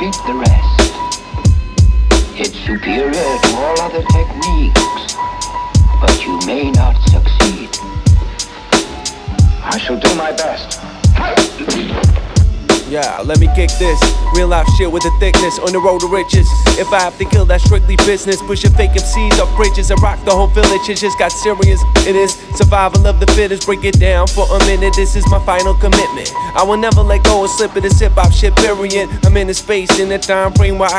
beat the rest. It's superior to all other techniques, but you may not succeed. I shall do my best. Yeah, let me kick this. Real life shit with the thickness on the road to riches. If I have to kill, that's strictly business. Pushing fake MCs off bridges and rock the whole village. It just got serious. It is survival of the fittest. Break it down for a minute. This is my final commitment. I will never let go and slip in this hip hop shit, period. I'm in a space, in a time frame where I